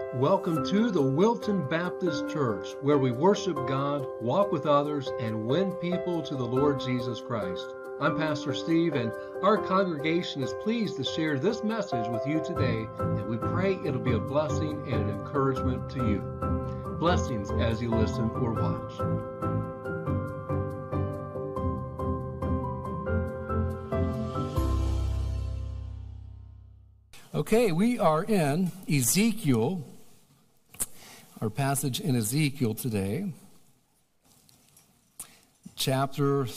Welcome to the Wilton Baptist Church, where we worship God, walk with others, and win people to the Lord Jesus Christ. I'm Pastor Steve, and our congregation is pleased to share this message with you today, and we pray it'll be a blessing and an encouragement to you. Blessings as you listen or watch. Okay, we are in Ezekiel, our passage in Ezekiel today, chapter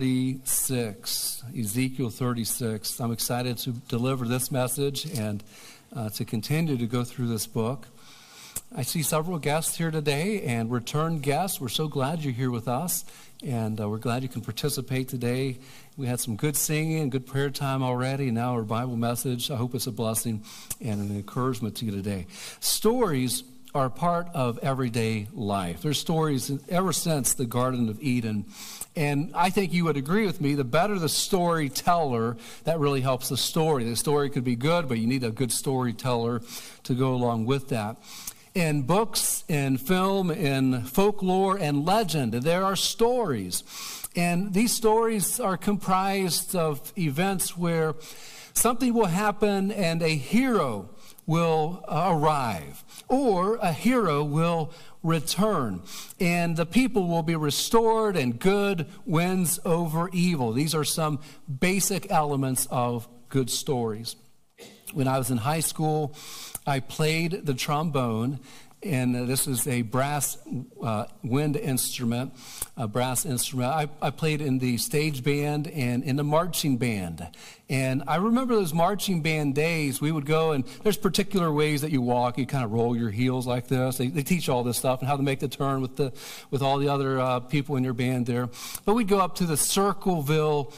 36, Ezekiel 36. I'm excited to deliver this message and to continue to go through this book. I see several guests here today and return guests. We're so glad you're here with us, and we're glad you can participate today. We had some good singing and good prayer time already, and now our Bible message. I hope it's a blessing and an encouragement to you today. Stories are part of everyday life. There's stories ever since the Garden of Eden. And I think you would agree with me, the better the storyteller, that really helps the story. The story could be good, but you need a good storyteller to go along with that. In books, in film, in folklore, and legend, there are stories. And these stories are comprised of events where something will happen and a hero will arrive, or a hero will return, and the people will be restored and good wins over evil. These are some basic elements of good stories. When I was in high school, I played the trombone, and this is a brass wind instrument, a brass instrument. I played in the stage band and in the marching band. And I remember those marching band days. We would go, and there's particular ways that you walk. You kind of roll your heels like this. They teach all this stuff and how to make the turn with all the other people in your band there. But we'd go up to the Circleville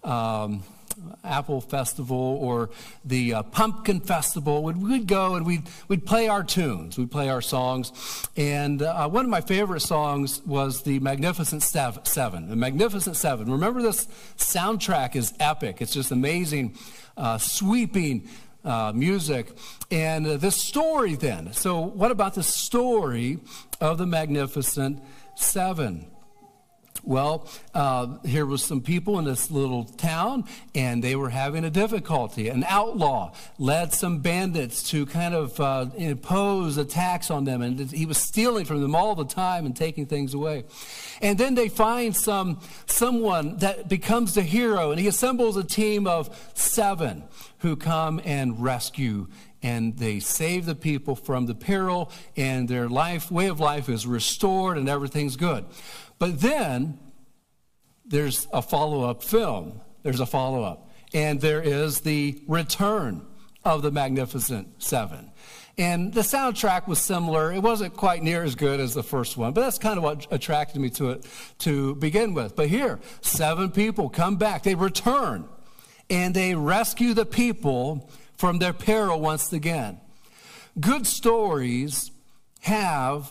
Apple Festival or the Pumpkin Festival. We'd go and we'd play our tunes. We'd play our songs. And one of my favorite songs was the Magnificent Seven. The Magnificent Seven. Remember, this soundtrack is epic. It's just amazing, sweeping music. And this story then. So what about the story of the Magnificent Seven? Well, here was some people in this little town, and they were having a difficulty. An outlaw led some bandits to kind of impose a tax on them, and he was stealing from them all the time and taking things away. And then they find someone that becomes the hero, and he assembles a team of 7 who come and rescue, and they save the people from the peril, and their way of life is restored, and everything's good. But then there's a follow-up film. There's a follow-up. And there is the return of the Magnificent Seven. And the soundtrack was similar. It wasn't quite near as good as the first one, but that's kind of what attracted me to it to begin with. But here, 7 people come back. They return, and they rescue the people from their peril once again. Good stories have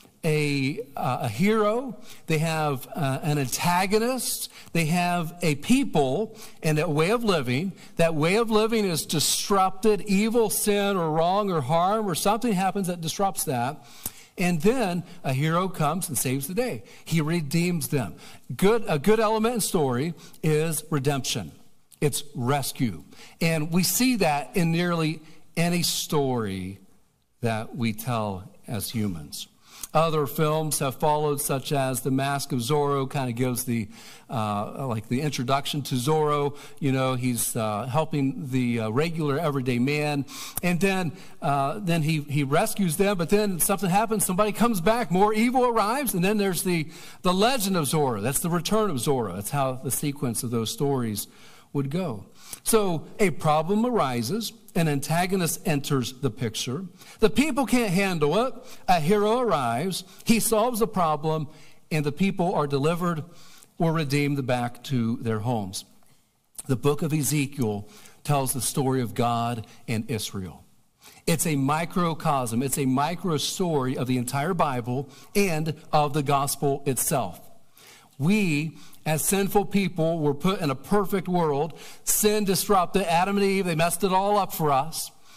a hero, they have an antagonist, they have a people and a way of living. That way of living is disrupted, evil, sin, or wrong, or harm, or something happens that disrupts that. And then a hero comes and saves the day. He redeems them. A good element in story is redemption. It's rescue. And we see that in nearly any story that we tell as humans. Other films have followed, such as The Mask of Zorro, kind of gives the introduction to Zorro. You know, he's helping the regular everyday man, and then he rescues them. But then something happens. Somebody comes back. More evil arrives, and then there's the Legend of Zorro. That's the return of Zorro. That's how the sequence of those stories would go. So a problem arises. An antagonist enters the picture. The people can't handle it. A hero arrives. He solves the problem, and the people are delivered or redeemed back to their homes. The book of Ezekiel tells the story of God and Israel. It's a microcosm. It's a micro story of the entire Bible and of the gospel itself. We, as sinful people, were put in a perfect world. Sin disrupted Adam and Eve. They messed it all up for us.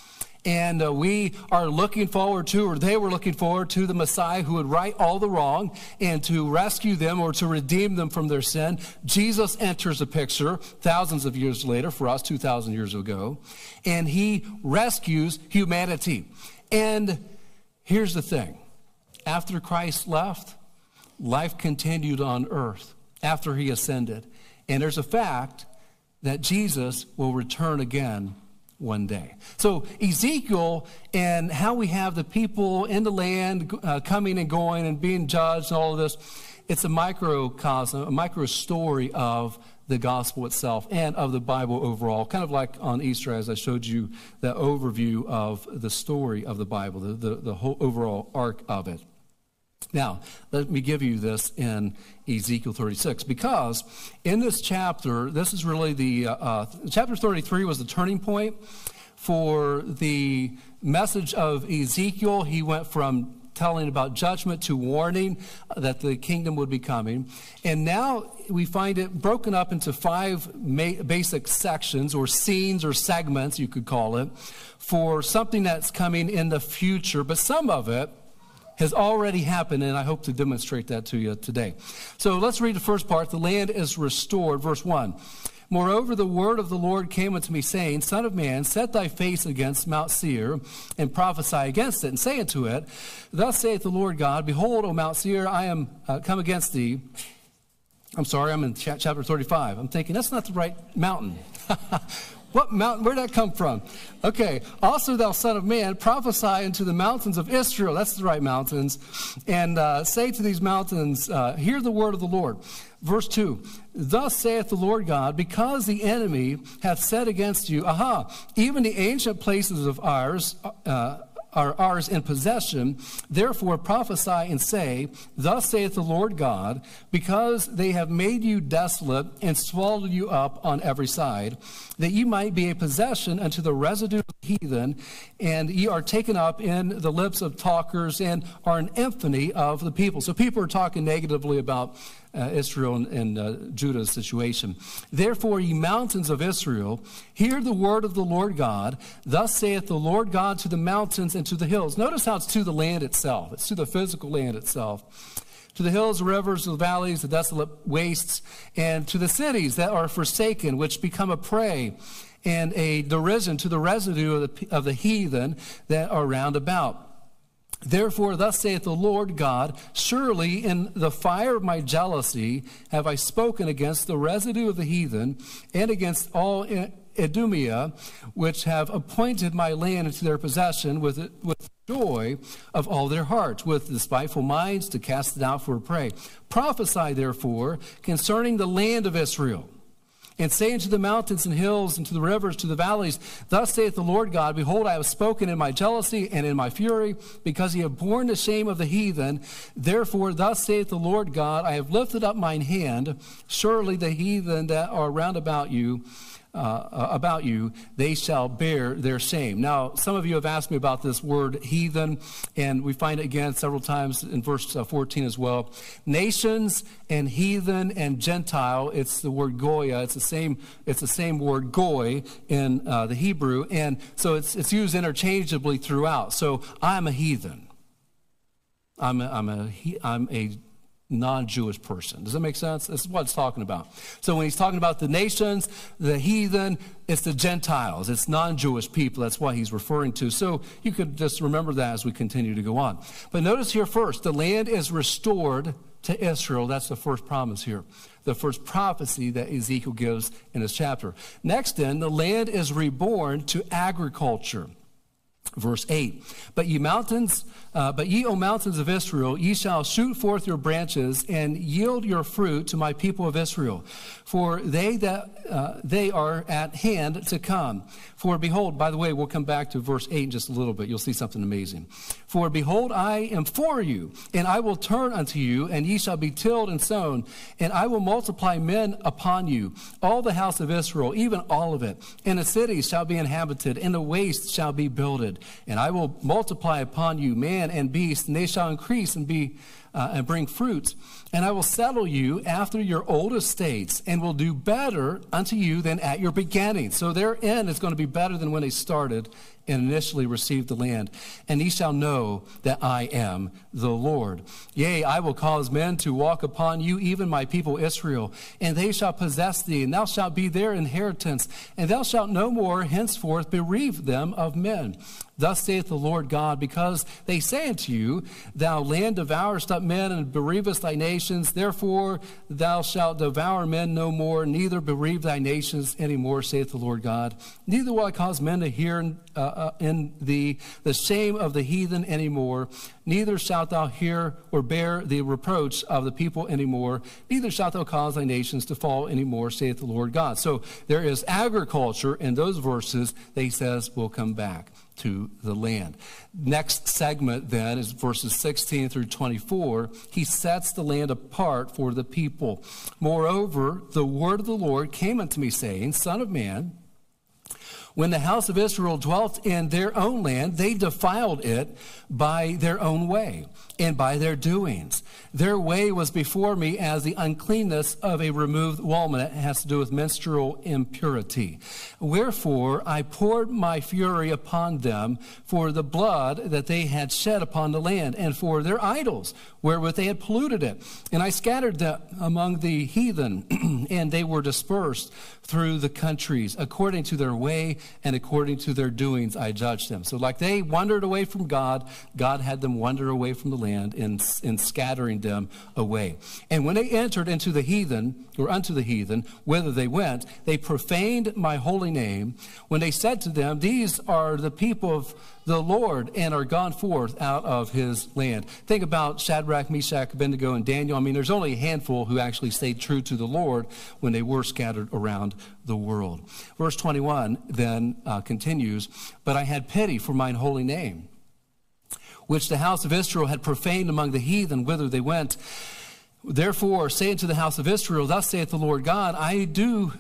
and we are looking forward to, or they were looking forward to, the Messiah who would right all the wrong and to rescue them or to redeem them from their sin. Jesus enters the picture thousands of years later, for us 2,000 years ago, and he rescues humanity. And here's the thing. After Christ left, life continued on earth after he ascended. And there's a fact that Jesus will return again one day. So Ezekiel and how we have the people in the land coming and going and being judged and all of this, it's a microcosm, a micro story of the gospel itself and of the Bible overall. Kind of like on Easter, as I showed you the overview of the story of the Bible, the whole overall arc of it. Now, let me give you this in Ezekiel 36, because in this chapter, this is really chapter 33 was the turning point for the message of Ezekiel. He went from telling about judgment to warning that the kingdom would be coming. And now we find it broken up into 5 basic sections or scenes or segments, you could call it, for something that's coming in the future. But some of it has already happened, and I hope to demonstrate that to you today. So let's read the first part. The land is restored. Verse 1. Moreover, the word of the Lord came unto me, saying, Son of man, set thy face against Mount Seir, and prophesy against it, and say unto it, Thus saith the Lord God, Behold, O Mount Seir, I am come against thee. I'm sorry, I'm in chapter 35. I'm thinking, that's not the right mountain. What mountain? Where'd that come from? Okay. Also, thou son of man, prophesy unto the mountains of Israel. That's the right mountains. And say to these mountains, hear the word of the Lord. Verse 2, Thus saith the Lord God, because the enemy hath said against you, even the ancient places of ours are ours in possession. Therefore prophesy and say, Thus saith the Lord God, because they have made you desolate and swallowed you up on every side, that ye might be a possession unto the residue of the heathen, and ye are taken up in the lips of talkers and are an infamy of the people. So people are talking negatively about Israel and Judah's situation. Therefore, ye mountains of Israel, hear the word of the Lord God. Thus saith the Lord God to the mountains and to the hills. Notice how it's to the land itself. It's to the physical land itself. To the hills, the rivers, the valleys, the desolate wastes, and to the cities that are forsaken, which become a prey and a derision to the residue of the heathen that are round about. Therefore, thus saith the Lord God, surely in the fire of my jealousy have I spoken against the residue of the heathen and against all Idumea, which have appointed my land into their possession with joy of all their hearts, with despiteful minds to cast it out for a prey. Prophesy, therefore, concerning the land of Israel, and say unto the mountains and hills, and to the rivers, to the valleys, Thus saith the Lord God, Behold, I have spoken in my jealousy and in my fury, because ye have borne the shame of the heathen. Therefore, thus saith the Lord God, I have lifted up mine hand. Surely the heathen that are round about you, they shall bear their shame. Now, some of you have asked me about this word heathen, and we find it again several times in verse 14 as well. Nations and heathen and Gentile, it's the word goya. It's the same word goy in the Hebrew, and so it's used interchangeably throughout. So I'm a heathen. I'm a non-Jewish person. Does that make sense? This is what it's talking about. So when he's talking about the nations, the heathen, it's the Gentiles. It's non-Jewish people. That's what he's referring to. So you could just remember that as we continue to go on. But notice here first, the land is restored to Israel. That's the first promise here. The first prophecy that Ezekiel gives in this chapter. Next then, the land is reborn to agriculture. Verse 8, But ye, O mountains of Israel, ye shall shoot forth your branches and yield your fruit to my people of Israel. For they are at hand to come. For behold, by the way, we'll come back to verse 8 in just a little bit. You'll see something amazing. For behold, I am for you, and I will turn unto you, and ye shall be tilled and sown, and I will multiply men upon you, all the house of Israel, even all of it. And the cities shall be inhabited, and the wastes shall be builded. And I will multiply upon you man and beast, and they shall increase and be and bring fruit. And I will settle you after your old estates, and will do better unto you than at your beginning. So their end is going to be better than when they started and initially received the land. And ye shall know that I am the Lord. Yea, I will cause men to walk upon you, even my people Israel, and they shall possess thee, and thou shalt be their inheritance, and thou shalt no more henceforth bereave them of men. Thus saith the Lord God, because they say unto you, thou land devourest up men and bereavest thy nations, therefore thou shalt devour men no more, neither bereave thy nations any more, saith the Lord God. Neither will I cause men to hear in thee the shame of the heathen any more, neither shalt thou hear or bear the reproach of the people any more, neither shalt thou cause thy nations to fall any more, saith the Lord God. So there is agriculture in those verses that he says will come back to the land. Next segment then is verses 16 through 24. He sets the land apart for the people. Moreover, the word of the Lord came unto me, saying, Son of man, when the house of Israel dwelt in their own land, they defiled it by their own way and by their doings. Their way was before me as the uncleanness of a removed woman. It has to do with menstrual impurity. Wherefore I poured my fury upon them for the blood that they had shed upon the land, and for their idols wherewith they had polluted it. And I scattered them among the heathen, and they were dispersed through the countries. According to their way and according to their doings I judged them. So like they wandered away from God, God had them wander away from the land in scattering them away. And when they entered into the heathen, or unto the heathen, whither they went, they profaned my holy name, when they said to them, These are the people of the Lord, and are gone forth out of his land. Think about Shadrach, Meshach, Abednego, and Daniel. I mean, there's only a handful who actually stayed true to the Lord when they were scattered around the world. Verse 21 then continues, But I had pity for mine holy name, which the house of Israel had profaned among the heathen, whither they went. Therefore, say unto the house of Israel, Thus saith the Lord God, I do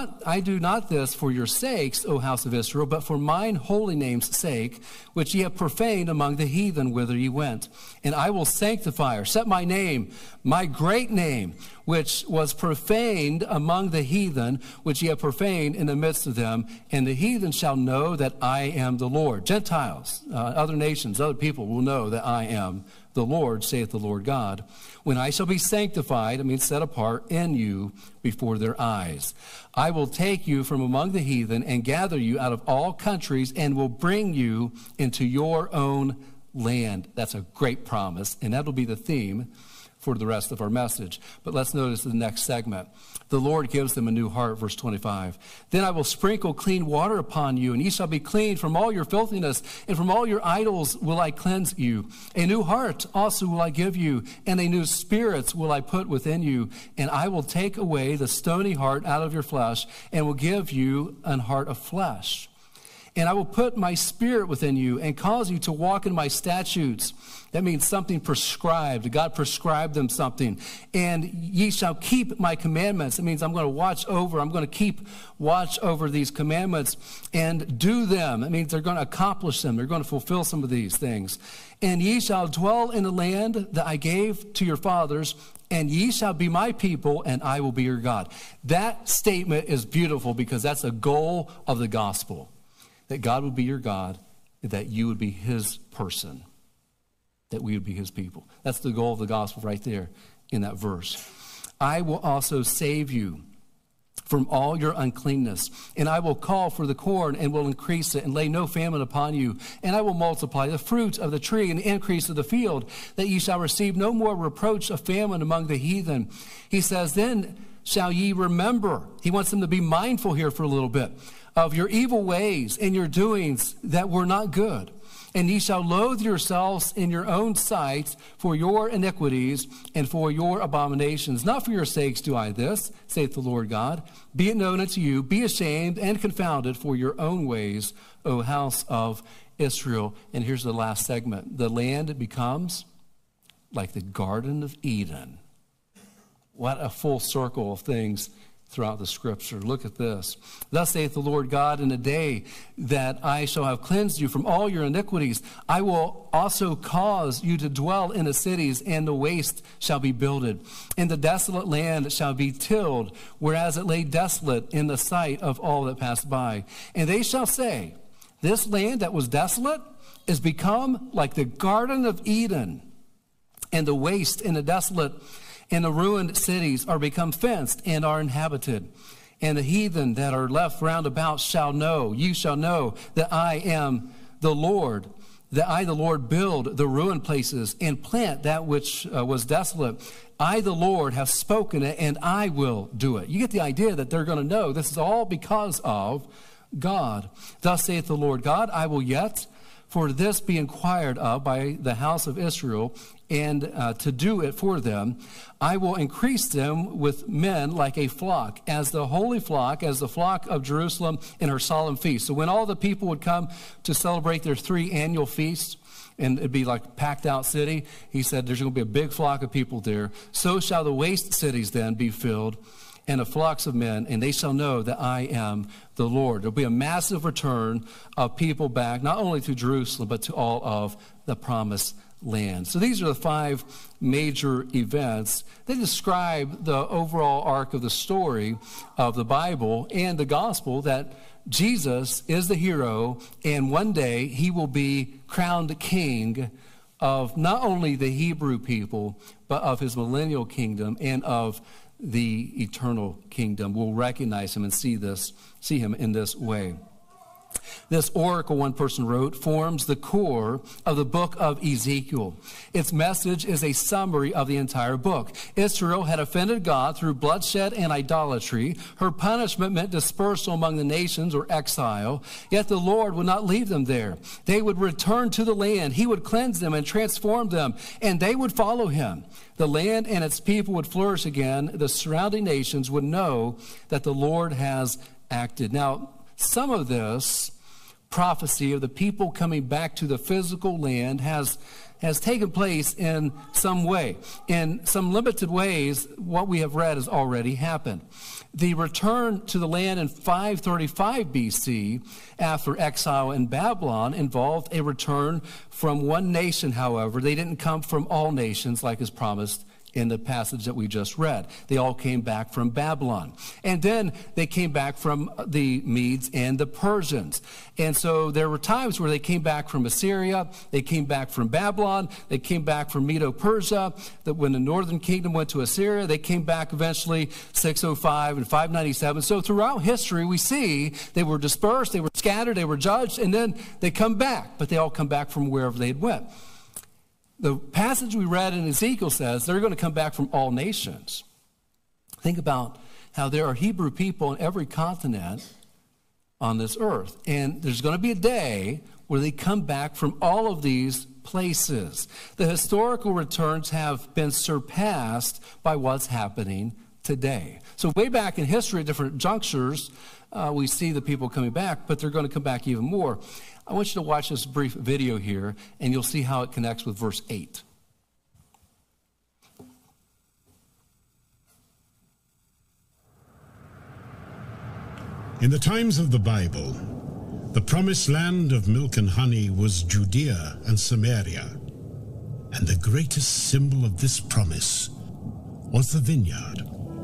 not this for your sakes, O house of Israel, but for mine holy name's sake, which ye have profaned among the heathen, whither ye went. And I will sanctify, or set my name, my great name, which was profaned among the heathen, which ye have profaned in the midst of them. And the heathen shall know that I am the Lord. Gentiles, other nations, other people will know that I am the Lord, saith the Lord God, when I shall be sanctified, I mean set apart, in you before their eyes. I will take you from among the heathen and gather you out of all countries and will bring you into your own land. That's a great promise, and that'll be the theme for the rest of our message. But let's notice the next segment. The Lord gives them a new heart, verse 25. Then I will sprinkle clean water upon you, and ye shall be clean from all your filthiness, and from all your idols will I cleanse you. A new heart also will I give you, and a new spirit will I put within you. And I will take away the stony heart out of your flesh, and will give you an heart of flesh. And I will put my spirit within you and cause you to walk in my statutes. That means something prescribed. God prescribed them something. And ye shall keep my commandments. It means I'm going to keep watch over these commandments and do them. It means they're going to accomplish them. They're going to fulfill some of these things. And ye shall dwell in the land that I gave to your fathers, and ye shall be my people, and I will be your God. That statement is beautiful because that's a goal of the gospel. That God would be your God, that you would be his person, that we would be his people. That's the goal of the gospel right there in that verse. I will also save you from all your uncleanness, and I will call for the corn and will increase it and lay no famine upon you. And I will multiply the fruit of the tree and the increase of the field, that ye shall receive no more reproach of famine among the heathen. He says, then shall ye remember. He wants them to be mindful here for a little bit of your evil ways and your doings that were not good. And ye shall loathe yourselves in your own sight for your iniquities and for your abominations. Not for your sakes do I this, saith the Lord God. Be it known unto you, be ashamed and confounded for your own ways, O house of Israel. And here's the last segment. The land becomes like the Garden of Eden. What a full circle of things throughout the scripture. Look at this. Thus saith the Lord God, in the day that I shall have cleansed you from all your iniquities, I will also cause you to dwell in the cities, and the waste shall be builded. And the desolate land shall be tilled, whereas it lay desolate in the sight of all that passed by. And they shall say, this land that was desolate is become like the Garden of Eden, and the waste and the desolate and the ruined cities are become fenced and are inhabited. And the heathen that are left round about shall know, you shall know that I am the Lord, that I, the Lord, build the ruined places and plant that which was desolate. I, the Lord, have spoken it, and I will do it. You get the idea that they're going to know this is all because of God. Thus saith the Lord God, I will yet for this be inquired of by the house of Israel, and to do it for them. I will increase them with men like a flock, as the holy flock, as the flock of Jerusalem in her solemn feast. So when all the people would come to celebrate their 3 annual feasts, and it'd be like packed out city, he said there's going to be a big flock of people there. So shall the waste cities then be filled, and the flocks of men, and they shall know that I am the Lord. There'll be a massive return of people back, not only to Jerusalem, but to all of the promised land. So these are the 5 major events. They describe the overall arc of the story of the Bible and the gospel, that Jesus is the hero, and one day he will be crowned king of not only the Hebrew people, but of his millennial kingdom and of the eternal kingdom. We'll recognize him and see him in this way. This oracle, one person wrote, forms the core of the book of Ezekiel. Its message is a summary of the entire book. Israel had offended God through bloodshed and idolatry. Her punishment meant dispersal among the nations, or exile. Yet the Lord would not leave them there. They would return to the land. He would cleanse them and transform them, and they would follow him. The land and its people would flourish again. The surrounding nations would know that the Lord has acted. Now, some of this prophecy of the people coming back to the physical land has taken place in some way. In some limited ways, what we have read has already happened. The return to the land in 535 BC after exile in Babylon involved a return from one nation, however. They didn't come from all nations like is promised in the passage that we just read. They all came back from Babylon. And then they came back from the Medes and the Persians. And so there were times where they came back from Assyria, they came back from Babylon, they came back from Medo-Persia. That when the northern kingdom went to Assyria, they came back eventually 605 and 597. So throughout history, we see they were dispersed, they were scattered, they were judged, and then they come back. But they all come back from wherever they had went. The passage we read in Ezekiel says they're going to come back from all nations. Think about how there are Hebrew people on every continent on this earth. And there's going to be a day where they come back from all of these places. The historical returns have been surpassed by what's happening today. So way back in history at different junctures, we see the people coming back, but they're going to come back even more. I want you to watch this brief video here, and you'll see how it connects with verse 8. In the times of the Bible, the promised land of milk and honey was Judea and Samaria, and the greatest symbol of this promise was the vineyard.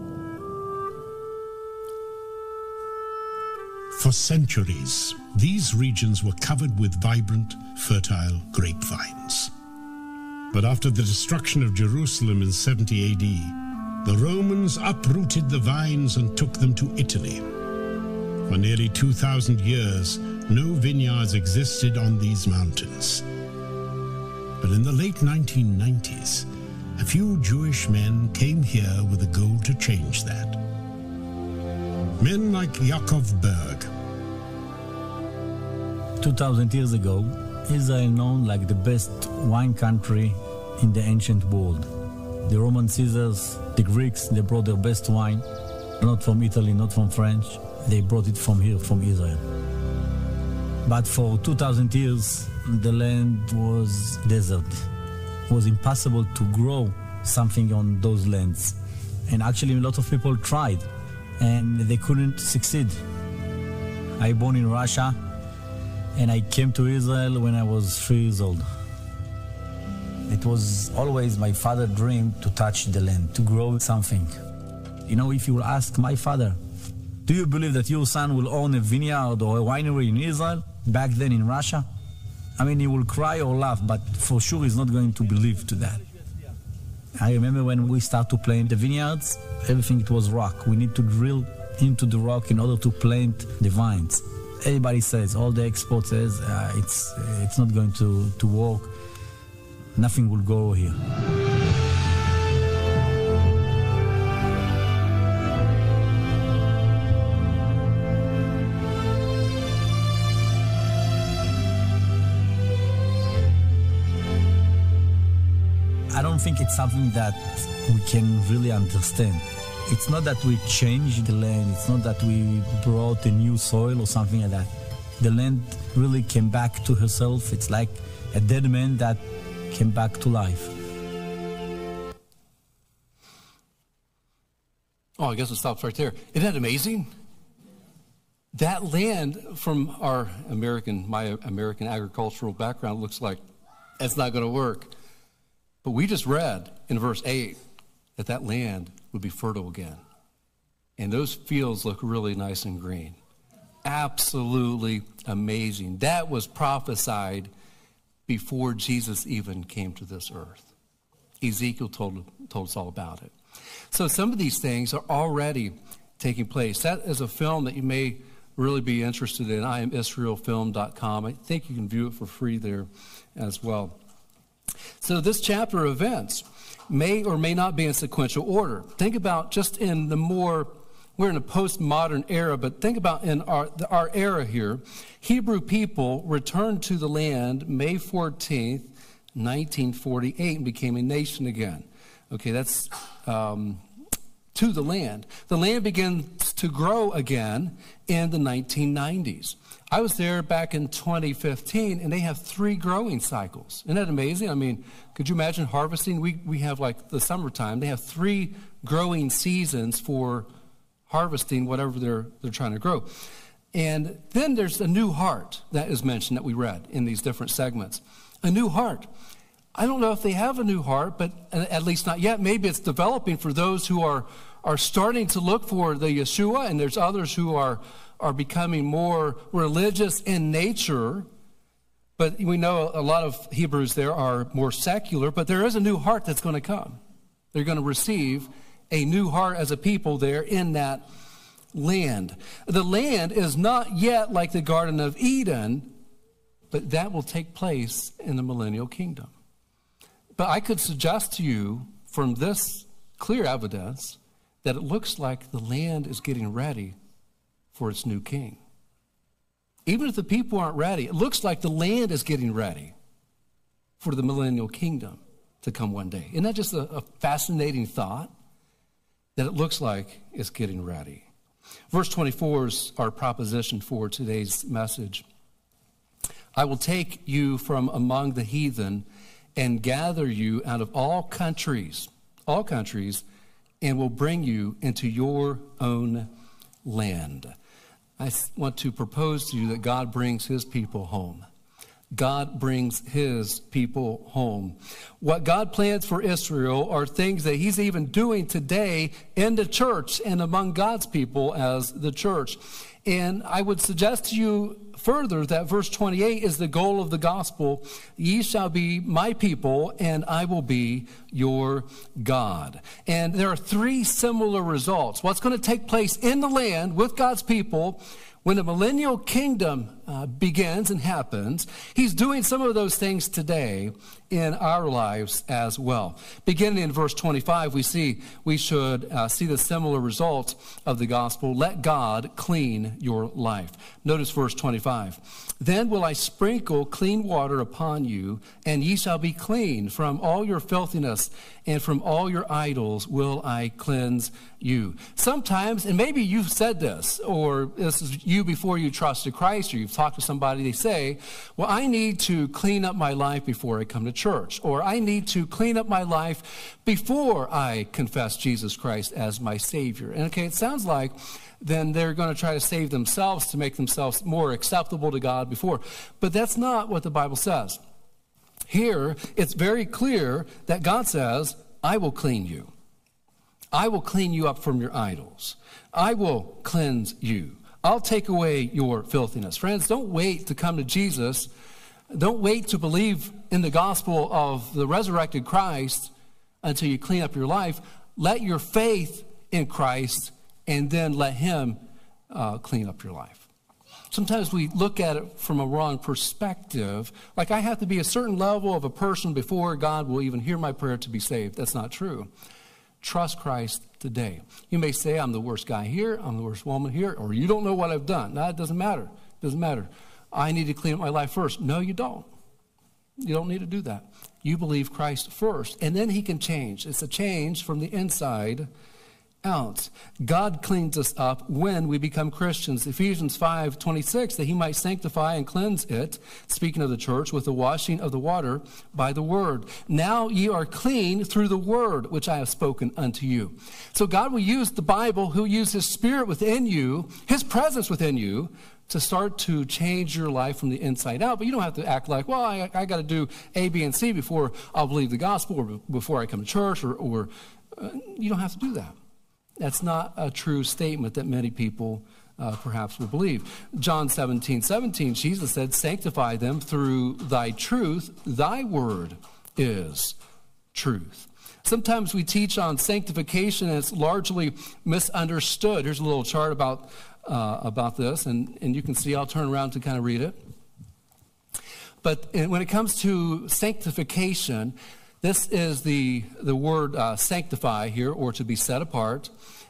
For centuries, these regions were covered with vibrant, fertile grapevines. But after the destruction of Jerusalem in 70 AD, the Romans uprooted the vines and took them to Italy. For nearly 2,000 years, no vineyards existed on these mountains. But in the late 1990s, a few Jewish men came here with a goal to change that. Men like Yaakov Berg. 2,000 years ago, Israel known like the best wine country in the ancient world. The Roman Caesars, the Greeks, they brought their best wine, not from Italy, not from French. They brought it from here, from Israel. But for 2,000 years, the land was desert. It was impossible to grow something on those lands. And actually, a lot of people tried. and they couldn't succeed. I born in Russia, and I came to Israel when I was 3 years old. It was always my father's dream to touch the land, to grow something. You know, if you will ask my father, do you believe that your son will own a vineyard or a winery in Israel, back then in Russia? I mean, he will cry or laugh, but for sure he's not going to believe to that. I remember when we started to plant the vineyards, everything it was rock. We need to drill into the rock in order to plant the vines. Everybody says, all the experts says, it's not going to work. Nothing will grow here. I don't think it's something that we can really understand. It's not that we changed the land, it's not that we brought a new soil or something like that. The land really came back to herself. It's like a dead man that came back to life. Oh, I guess it stops right there. Isn't that amazing? That land, from my American agricultural background, looks like it's not going to work. But we just read in verse 8 that land would be fertile again. And those fields look really nice and green. Absolutely amazing. That was prophesied before Jesus even came to this earth. Ezekiel told us all about it. So some of these things are already taking place. That is a film that you may really be interested in. IamIsraelFilm.com. I think you can view it for free there as well. So this chapter of events may or may not be in sequential order. Think about just in the we're in a postmodern era, but think about in our era here. Hebrew people returned to the land May 14th, 1948, and became a nation again. Okay, that's to the land. The land begins to grow again in the 1990s. I was there back in 2015, and they have 3 growing cycles. Isn't that amazing? I mean, could you imagine harvesting? We have like the summertime. They have 3 growing seasons for harvesting whatever they're trying to grow. And then there's a new heart that is mentioned that we read in these different segments. A new heart. I don't know if they have a new heart, but at least not yet. Maybe it's developing for those who are starting to look for the Yeshua, and there's others who are becoming more religious in nature. But we know a lot of Hebrews there are more secular, but there is a new heart that's going to come. They're going to receive a new heart as a people there in that land. The land is not yet like the Garden of Eden, but that will take place in the millennial kingdom. But I could suggest to you from this clear evidence that it looks like the land is getting ready for its new king. Even if the people aren't ready, it looks like the land is getting ready for the millennial kingdom to come one day. Isn't that just a fascinating thought? That it looks like it's getting ready. Verse 24 is our proposition for today's message. I will take you from among the heathen and gather you out of all countries, and will bring you into your own land. I want to propose to you that God brings his people home. God brings his people home. What God plans for Israel are things that he's even doing today in the church and among God's people as the church. And I would suggest to you further that verse 28 is the goal of the gospel. Ye shall be my people, and I will be your God. And there are 3 similar results. What's going to take place in the land with God's people when the millennial kingdom begins and happens. He's doing some of those things today in our lives as well. Beginning in verse 25, we should see the similar results of the gospel. Let God clean your life. Notice verse 25. Then will I sprinkle clean water upon you, and ye shall be clean. From all your filthiness and from all your idols will I cleanse you. Sometimes, and maybe you've said this, or this is you before you trusted Christ, or you've talk to somebody, they say, well, I need to clean up my life before I come to church, or I need to clean up my life before I confess Jesus Christ as my Savior. And okay, it sounds like then they're going to try to save themselves to make themselves more acceptable to God before. But that's not what the Bible says. Here, it's very clear that God says, I will clean you. I will clean you up from your idols. I will cleanse you. I'll take away your filthiness. Friends, don't wait to come to Jesus. Don't wait to believe in the gospel of the resurrected Christ until you clean up your life. Let your faith in Christ and then let him clean up your life. Sometimes we look at it from a wrong perspective. Like I have to be a certain level of a person before God will even hear my prayer to be saved. That's not true. Trust Christ today. You may say, I'm the worst guy here, I'm the worst woman here, or you don't know what I've done. No, it doesn't matter. It doesn't matter. I need to clean up my life first. No, you don't. You don't need to do that. You believe Christ first, and then he can change. It's a change from the inside out. God cleans us up when we become Christians. Ephesians 5:26, that he might sanctify and cleanse it, speaking of the church, with the washing of the water by the word. Now ye are clean through the word which I have spoken unto you. So God will use the Bible, he'll use his Spirit within you, his presence within you, to start to change your life from the inside out. But you don't have to act like, well, I got to do A, B, and C before I'll believe the gospel, or before I come to church, or you don't have to do that. That's not a true statement that many people perhaps will believe. John 17:17, Jesus said, sanctify them through thy truth. Thy word is truth. Sometimes we teach on sanctification and it's largely misunderstood. Here's a little chart about this, and you can see, I'll turn around to kind of read it. But when it comes to sanctification, this is the word sanctify here, or to be set apart.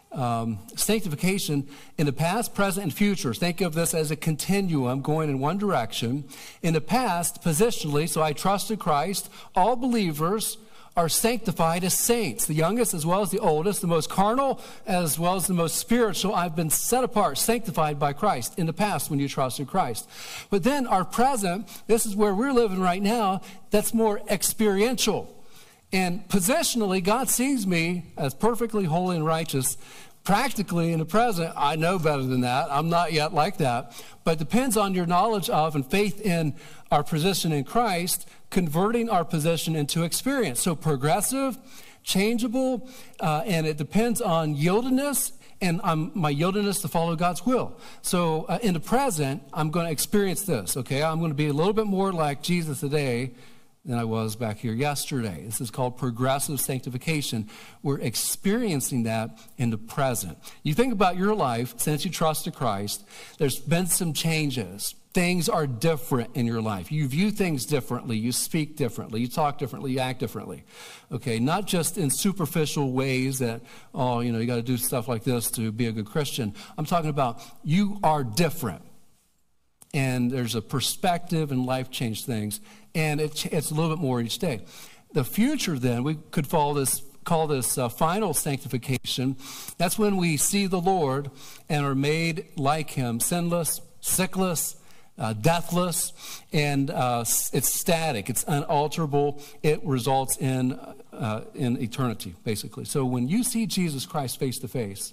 Sanctification in the past, present, and future. Think of this as a continuum going in one direction. In the past, positionally, so I trusted Christ, all believers are sanctified as saints, the youngest as well as the oldest, the most carnal as well as the most spiritual. I've been set apart, sanctified by Christ in the past when you trusted Christ. But then our present, this is where we're living right now, that's more experiential. And positionally, God sees me as perfectly holy and righteous. Practically, in the present, I know better than that. I'm not yet like that. But it depends on your knowledge of and faith in our position in Christ, converting our position into experience. So progressive, changeable, and it depends on yieldedness, and my yieldedness to follow God's will. So in the present, I'm going to experience this, okay? I'm going to be a little bit more like Jesus today than I was back here yesterday. This is called progressive sanctification. We're experiencing that in the present. You think about your life since you trusted Christ, there's been some changes. Things are different in your life. You view things differently. You speak differently. You talk differently. You act differently. Okay, not just in superficial ways that, you got to do stuff like this to be a good Christian. I'm talking about you are different. And there's a perspective and life change things. And it's a little bit more each day. The future then, we could call this final sanctification. That's when we see the Lord and are made like him, sinless, sickless, deathless, and it's static, it's unalterable. It results in eternity, basically. So when you see Jesus Christ face to face,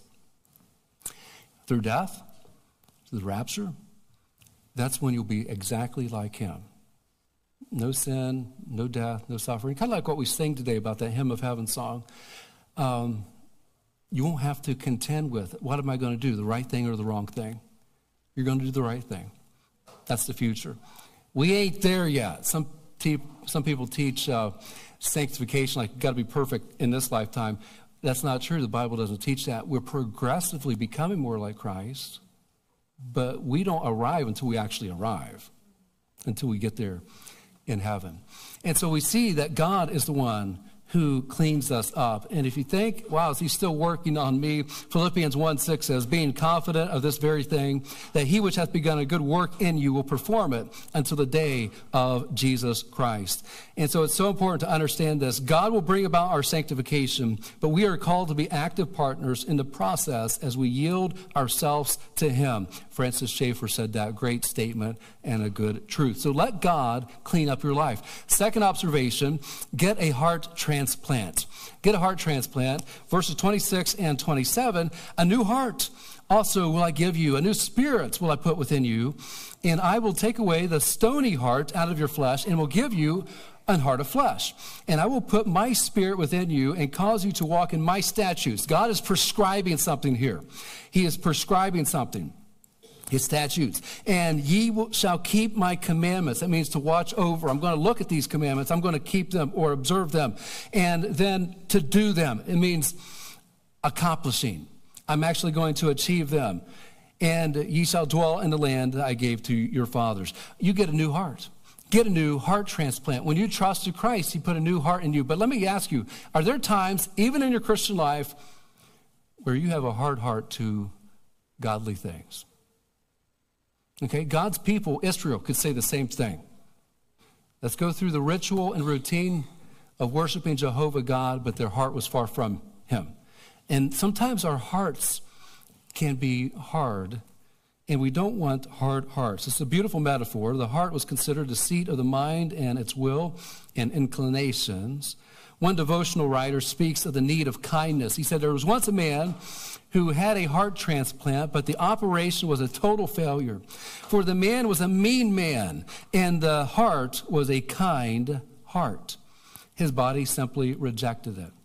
through death, through the rapture, that's when you'll be exactly like him. No sin, no death, no suffering. Kind of like what we sing today about that Hymn of Heaven song. You won't have to contend with, what am I going to do, the right thing or the wrong thing? You're going to do the right thing. That's the future. We ain't there yet. Some people teach sanctification like you've got to be perfect in this lifetime. That's not true. The Bible doesn't teach that. We're progressively becoming more like Christ, but we don't arrive until we actually arrive, until we get there in heaven. And so we see that God is the one who cleans us up. And if you think, wow, is he still working on me? Philippians 1:6 says, being confident of this very thing, that he which hath begun a good work in you will perform it until the day of Jesus Christ. And so it's so important to understand this. God will bring about our sanctification, but we are called to be active partners in the process as we yield ourselves to him. Francis Schaeffer said that great statement and a good truth. So let God clean up your life. Second observation, get a heart transplant. Get a heart transplant. Verses 26 and 27, a new heart also will I give you, a new spirit will I put within you, and I will take away the stony heart out of your flesh and will give you an heart of flesh. And I will put my spirit within you and cause you to walk in my statutes. God is prescribing something here. He is prescribing something. His statutes. And ye shall keep my commandments. That means to watch over. I'm going to look at these commandments. I'm going to keep them or observe them. And then to do them. It means accomplishing. I'm actually going to achieve them. And ye shall dwell in the land that I gave to your fathers. You get a new heart. Get a new heart transplant. When you trust in Christ, he put a new heart in you. But let me ask you, are there times, even in your Christian life, where you have a hard heart to godly things? Okay, God's people, Israel, could say the same thing. Let's go through the ritual and routine of worshiping Jehovah God, but their heart was far from him. And sometimes our hearts can be hard, and we don't want hard hearts. It's a beautiful metaphor. The heart was considered the seat of the mind and its will and inclinations. One devotional writer speaks of the need of kindness. He said, there was once a man who had a heart transplant, but the operation was a total failure. For the man was a mean man, and the heart was a kind heart. His body simply rejected it.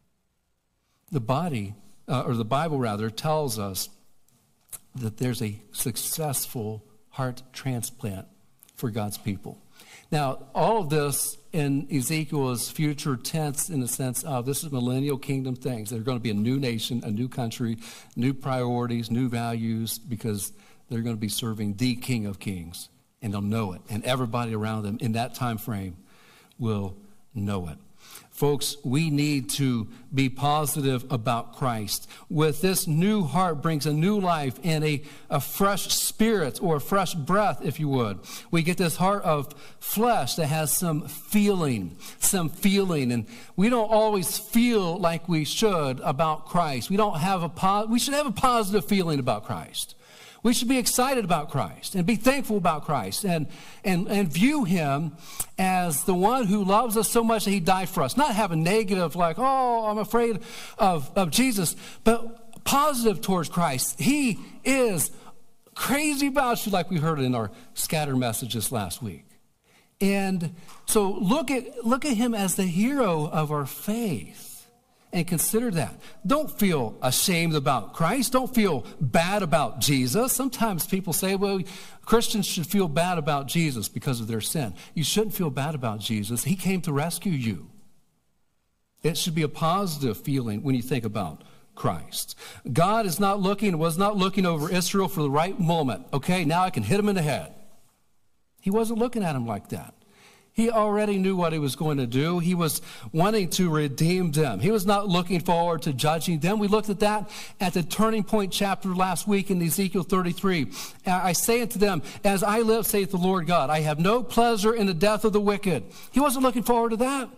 The Bible rather, tells us that there's a successful heart transplant for God's people. Now, all of this in Ezekiel is future tense in the sense of this is millennial kingdom things. They're going to be a new nation, a new country, new priorities, new values, because they're going to be serving the King of Kings, and they'll know it. And everybody around them in that time frame will know it. Folks, we need to be positive about Christ. With this new heart brings a new life and a fresh spirit, or a fresh breath, if you would. We get this heart of flesh that has some feeling. And we don't always feel like we should about Christ. We should have a positive feeling about Christ. We should be excited about Christ and be thankful about Christ and view him as the one who loves us so much that he died for us. Not have a negative like, oh, I'm afraid of Jesus, but positive towards Christ. He is crazy about you, like we heard in our scatter messages last week. And so look at him as the hero of our faith. And consider that. Don't feel ashamed about Christ. Don't feel bad about Jesus. Sometimes people say, well, Christians should feel bad about Jesus because of their sin. You shouldn't feel bad about Jesus. He came to rescue you. It should be a positive feeling when you think about Christ. God was not looking over Israel for the right moment. Okay, now I can hit him in the head. He wasn't looking at him like that. He already knew what he was going to do. He was wanting to redeem them. He was not looking forward to judging them. We looked at that at the turning point chapter last week in Ezekiel 33. I say unto them, as I live, saith the Lord God, I have no pleasure in the death of the wicked. He wasn't looking forward to that.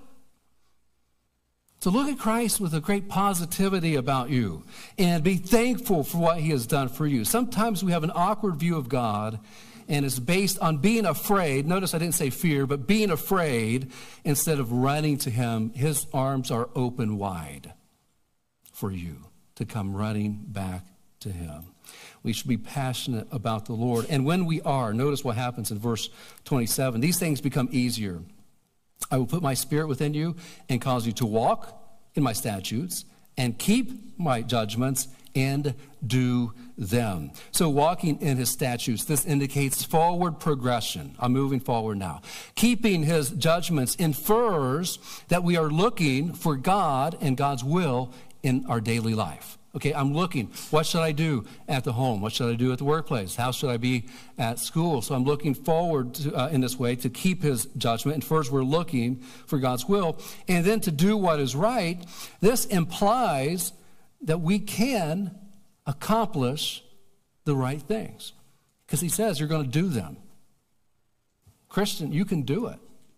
So look at Christ with a great positivity about you and be thankful for what he has done for you. Sometimes we have an awkward view of God, and it's based on being afraid. Notice I didn't say fear, but being afraid instead of running to him. His arms are open wide for you to come running back to him. We should be passionate about the Lord. And when we are, notice what happens in verse 27. These things become easier. I will put my spirit within you and cause you to walk in my statutes and keep my judgments and do them. So walking in his statutes, this indicates forward progression. I'm moving forward now. Keeping his judgments infers that we are looking for God and God's will in our daily life. Okay, I'm looking. What should I do at the home? What should I do at the workplace? How should I be at school? So I'm looking forward to, in this way to keep his judgment. And first we're looking for God's will. And then to do what is right. This implies that we can accomplish the right things. Because he says you're going to do them. Christian, you can do it.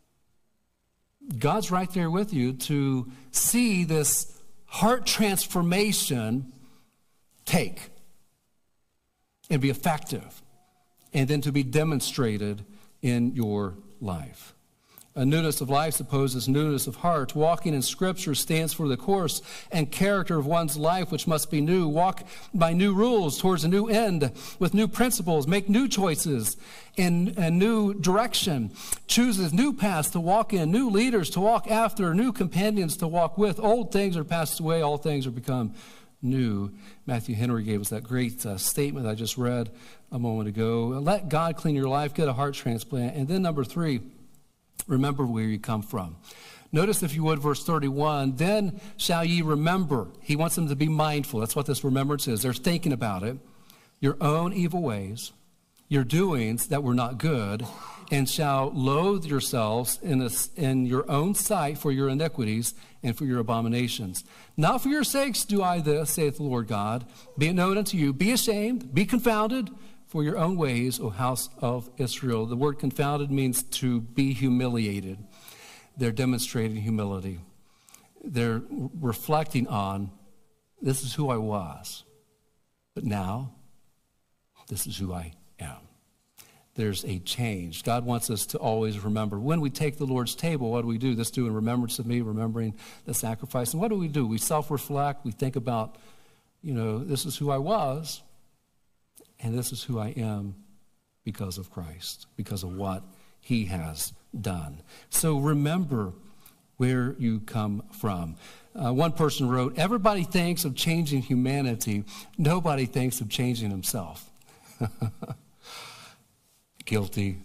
God's right there with you to see this heart transformation take and be effective, and then to be demonstrated in your life. A newness of life supposes newness of heart. Walking in Scripture stands for the course and character of one's life, which must be new. Walk by new rules towards a new end with new principles. Make new choices in a new direction. Chooses new paths to walk in, new leaders to walk after, new companions to walk with. Old things are passed away. All things are become new. Matthew Henry gave us that great statement I just read a moment ago. Let God clean your life. Get a heart transplant. And then number 3, remember where you come from. Notice, if you would, verse 31, then shall ye remember. He wants them to be mindful. That's what this remembrance is. They're thinking about it. Your own evil ways, your doings that were not good, and shall loathe yourselves in your own sight for your iniquities and for your abominations. Not for your sakes do I this, saith the Lord God. Be it known unto you. Be ashamed, be confounded, for your own ways, O house of Israel. The word confounded means to be humiliated. They're demonstrating humility. They're reflecting on, this is who I was, but now this is who I am. There's a change. God wants us to always remember. When we take the Lord's table, what do? This do in remembrance of me, remembering the sacrifice. And what do? We self-reflect. We think about, this is who I was. And this is who I am because of Christ, because of what he has done. So remember where you come from. One person wrote, everybody thinks of changing humanity. Nobody thinks of changing himself. Guilty.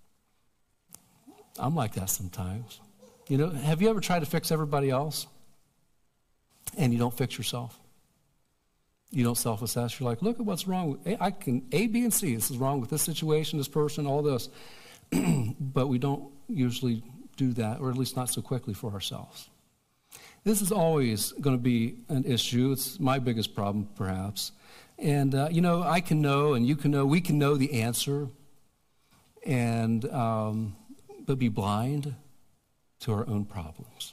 I'm like that sometimes. Have you ever tried to fix everybody else and you don't fix yourself? You don't self-assess. You're like, look at what's wrong. I can A, B, and C. This is wrong with this situation, this person, all this. But we don't usually do that, or at least not so quickly for ourselves. This is always going to be an issue. It's my biggest problem, perhaps. And, I can know, and you can know, we can know the answer, and but be blind to our own problems.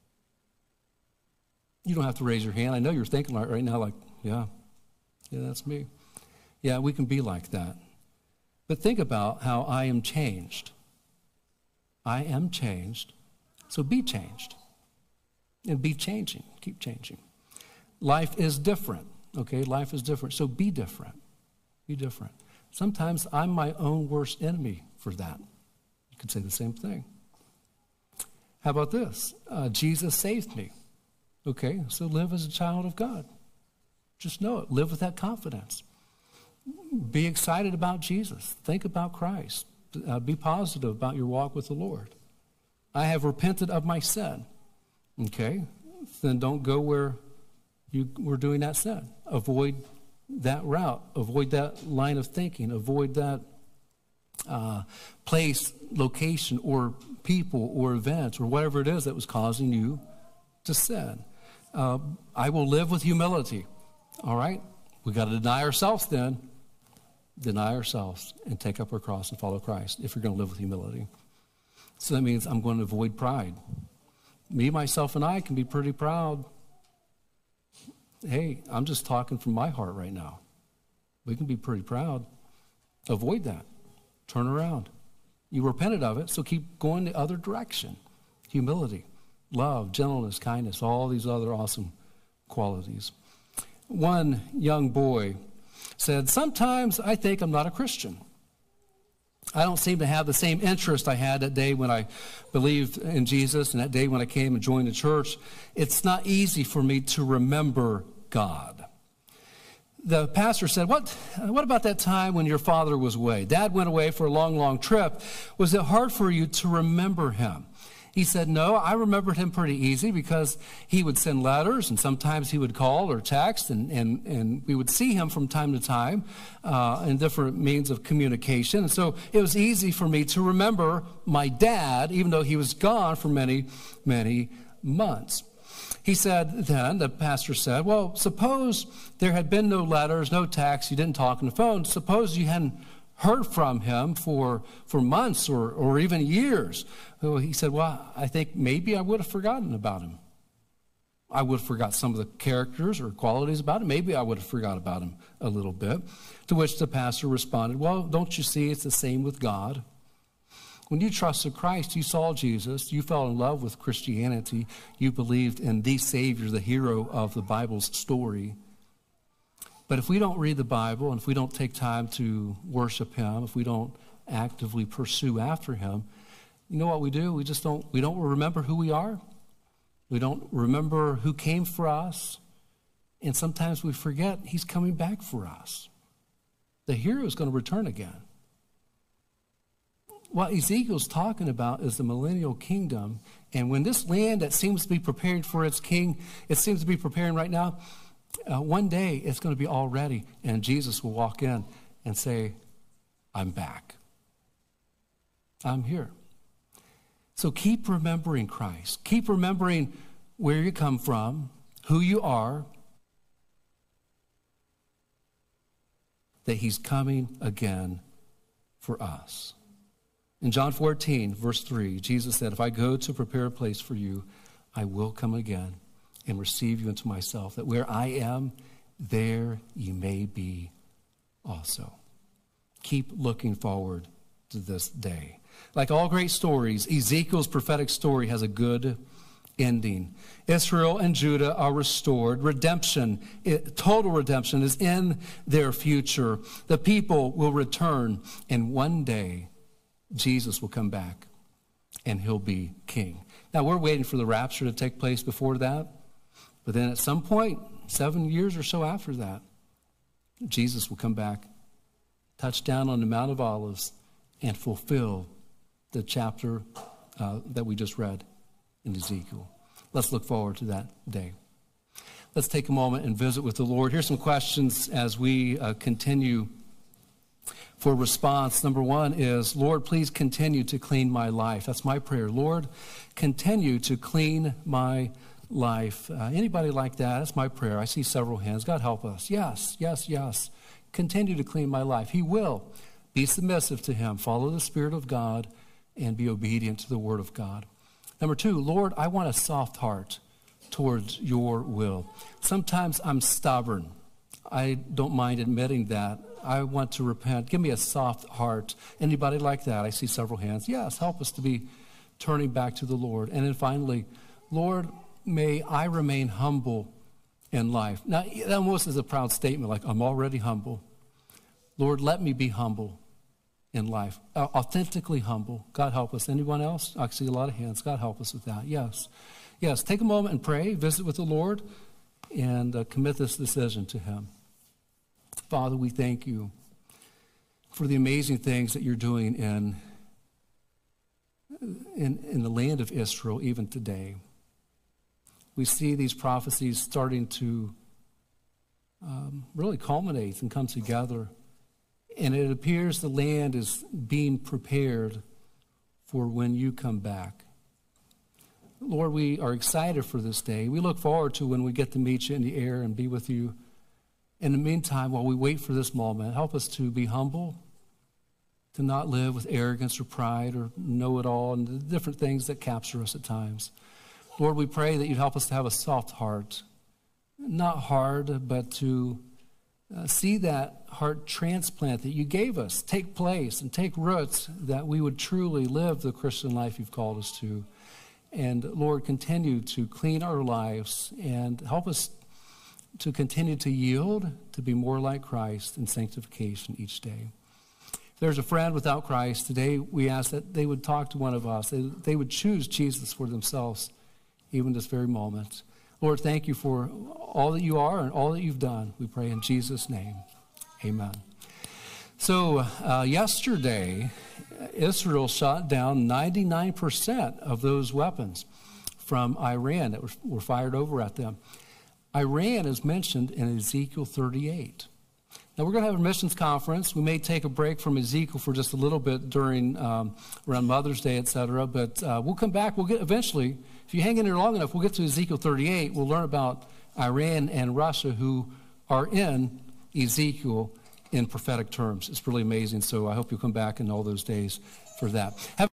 You don't have to raise your hand. I know you're thinking right now, like, yeah, that's me. Yeah, we can be like that. But think about how I am changed. I am changed, so be changed. And be changing, keep changing. Life is different, okay? Life is different, so be different. Be different. Sometimes I'm my own worst enemy for that. You could say the same thing. How about this? Jesus saved me. Okay, so live as a child of God. Just know it. Live with that confidence. Be excited about Jesus. Think about Christ. Be positive about your walk with the Lord. I have repented of my sin. Okay, then don't go where you were doing that sin. Avoid that route. Avoid that line of thinking. Avoid that place, location, or people, or events, or whatever it is that was causing you to sin. I will live with humility. All right? We got to deny ourselves then. Deny ourselves and take up our cross and follow Christ if you're going to live with humility. So that means I'm going to avoid pride. Me, myself, and I can be pretty proud. Hey, I'm just talking from my heart right now. We can be pretty proud. Avoid that. Turn around. You repented of it, so keep going the other direction. Humility, love, gentleness, kindness, all these other awesome qualities. One young boy said, sometimes I think I'm not a Christian. I don't seem to have the same interest I had that day when I believed in Jesus and that day when I came and joined the church. It's not easy for me to remember God. The pastor said, what about that time when your father was away? Dad went away for a long, long trip. Was it hard for you to remember him? He said, no, I remembered him pretty easy because he would send letters and sometimes he would call or text and we would see him from time to time in different means of communication. And so it was easy for me to remember my dad, even though he was gone for many, many months. He said then, the pastor said, well, suppose there had been no letters, no texts, you didn't talk on the phone. Suppose you hadn't heard from him for months or even years. So he said, well, I think maybe I would have forgotten about him. I would have forgot some of the characters or qualities about him. Maybe I would have forgot about him a little bit. To which the pastor responded, well, don't you see it's the same with God? When you trusted Christ, you saw Jesus, you fell in love with Christianity, you believed in the Savior, the hero of the Bible's story. But if we don't read the Bible and if we don't take time to worship him, if we don't actively pursue after him, you know what we do? We don't remember who we are. We don't remember who came for us. And sometimes we forget he's coming back for us. The hero is going to return again. What Ezekiel's talking about is the millennial kingdom. And when this land that seems to be prepared for its king, it seems to be preparing right now, one day it's going to be all ready. And Jesus will walk in and say, I'm back. I'm here. So keep remembering Christ. Keep remembering where you come from, who you are, that he's coming again for us. In John 14, verse 3, Jesus said, if I go to prepare a place for you, I will come again and receive you into myself, that where I am, there you may be also. Keep looking forward to this day. Like all great stories, Ezekiel's prophetic story has a good ending. Israel and Judah are restored. Redemption, total redemption is in their future. The people will return, and one day Jesus will come back and he'll be king. Now we're waiting for the rapture to take place before that, but then at some point, 7 years or so after that, Jesus will come back, touch down on the Mount of Olives, and fulfill the chapter that we just read in Ezekiel. Let's look forward to that day. Let's take a moment and visit with the Lord. Here's some questions as we continue for response. Number one is, Lord, please continue to clean my life. That's my prayer. Lord, continue to clean my life. Anybody like that? That's my prayer. I see several hands. God help us. Yes, yes, yes. Continue to clean my life. He will. Be submissive to him. Follow the Spirit of God and be obedient to the Word of God. Number two, Lord, I want a soft heart towards your will. Sometimes I'm stubborn. I don't mind admitting that. I want to repent. Give me a soft heart. Anybody like that? I see several hands. Yes, help us to be turning back to the Lord. And then finally, Lord, may I remain humble in life. Now, that almost is a proud statement, like I'm already humble. Lord, let me be humble in life, authentically humble. God help us. Anyone else? I see a lot of hands. God help us with that. Yes. Yes, take a moment and pray, visit with the Lord, and commit this decision to him. Father, we thank you for the amazing things that you're doing in the land of Israel even today. We see these prophecies starting to really culminate and come together. And it appears the land is being prepared for when you come back. Lord, we are excited for this day. We look forward to when we get to meet you in the air and be with you. In the meantime, while we wait for this moment, help us to be humble, to not live with arrogance or pride or know-it-all and the different things that capture us at times. Lord, we pray that you'd help us to have a soft heart, not hard, but to see that heart transplant that you gave us take place and take roots, that we would truly live the Christian life you've called us to. And Lord, continue to clean our lives and help us to continue to yield, to be more like Christ in sanctification each day. If there's a friend without Christ, today we ask that they would talk to one of us. They would choose Jesus for themselves, even this very moment. Lord, thank you for all that you are and all that you've done. We pray in Jesus' name. Amen. So yesterday, Israel shot down 99% of those weapons from Iran that were fired over at them. Iran is mentioned in Ezekiel 38. Now, we're going to have a missions conference. We may take a break from Ezekiel for just a little bit during around Mother's Day, etc. But we'll come back. We'll get eventually, if you hang in there long enough, we'll get to Ezekiel 38. We'll learn about Iran and Russia, who are in Ezekiel in prophetic terms. It's really amazing. So I hope you'll come back in all those days for that.